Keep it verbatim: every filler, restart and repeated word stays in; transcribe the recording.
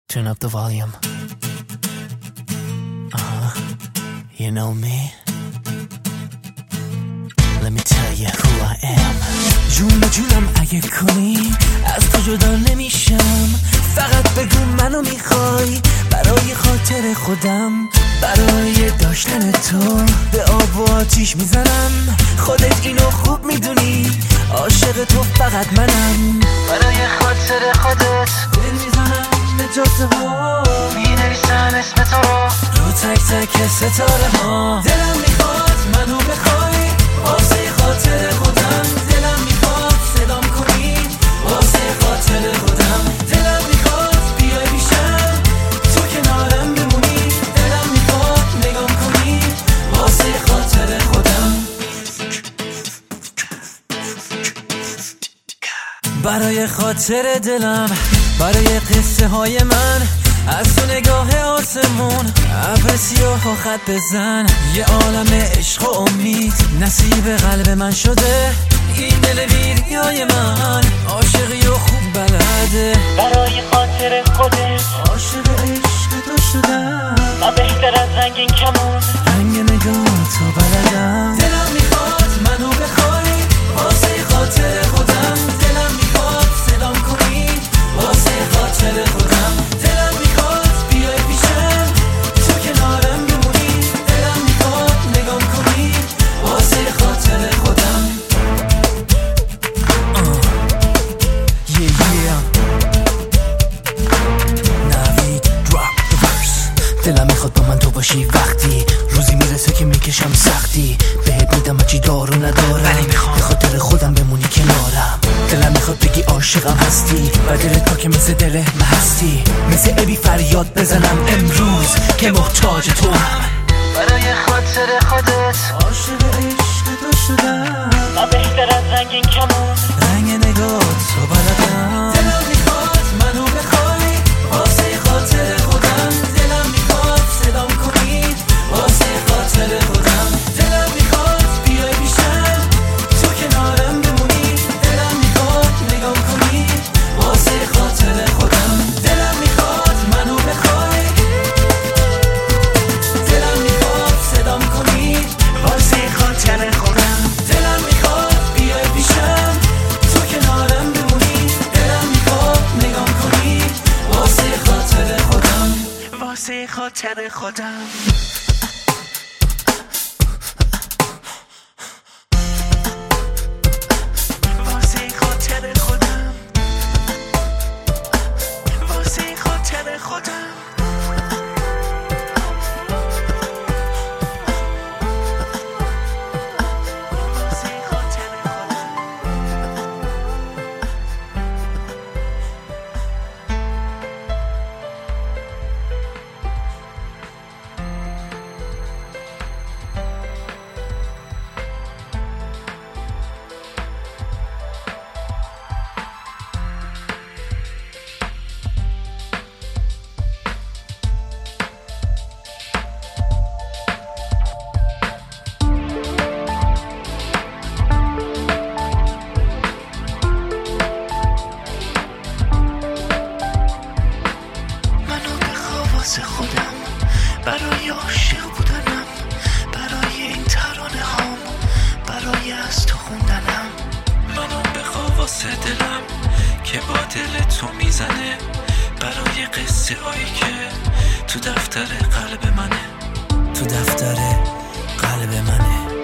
Turn up the volume. Uh-huh. You know me? Let me tell you who I am. جون به جونم اگه کنی از تو جدا نمیشم. فقط بگو منو میخوای برای خاطر خودم، برای داشتن تو به آب و آتیش میزنم. خودت اینو خوب میدونی، عاشق تو فقط منم. برای خاطر خودت دل میزنم به جاده ها، مینویسم اسم تو رو تک تک ستاره ها. دلم میخواد منو بخوای واسه خاطر خودم، دلم میخواد صدام کنی واسه خاطر خودم. دلم میخواد بیای پیشم تو کنارم بمونی، دلم میخواد نگام کنی واسه خاطر خودم. برای خاطر دلم، برای قصه های من، از تو نگاه آسمون ابر سیاه و خط بزن. یه عالم عشق و امید نصیب قلب من شده. این دل ویریای من عاشقی و خوب بلده. برای خاطر خودت عاشق عشق تو شدم، من بهتر از رنگین کمون رنگ نگاه تو بلدم. دلم میخواد منو بخوای واسه خاطر خودم، دلم میخواد صدام کنی واسه خاطر خودم. دلم میخواد بیای پیشم تو کنارم بمونی، دلم میخواد نگام کنی واسه خاطر خودم. uh. Yeah, yeah. نوید drop the verse. دلم میخواد با من تو باشی وقتی روزی میرسه که میکشم سختی. بهت میدم چی دارو ندارم، ولی میخوام به خاطر خودم بمونی کنارم. دلم میخواد بگی عاشقم هستی و دلت پاکه مثل دل من هستی. مثل ابی فریاد بزنم امروز که محتاج تو هم. برای خاطر خودت عاشق عشق تو شدم، من بهتر از رنگین کمون رنگ نگاه تو بلدم. دلم میخواد منو بخوای واسه خاطر خودم، دلم میخواد صدام کنی واسه خاطر خودم. دلم میخواد بیای پیشم تو کنارم بمونی، دلم میخواد نگام کنی واسه خاطر خودم. دلم میخواد منو بخوای، دلم میخواد صدام کنی واسه خاطر خودم. دلم میخواد بیای پیشم تو کنارم بمونی، دلم میخواد نگام کنی واسه خاطر خودم، واسه خاطر خودم. واسه خاطر خودم، واسه خاطر خودم. واسه خاطر خودم. واسه خودم، برای عاشق بودنم، برای این ترانه هام، برای از تو خوندنم. منو بخوا واسه دلم که با دل تو میزنه، برای قصه هایی که تو دفتر قلب منه، تو دفتر قلب منه.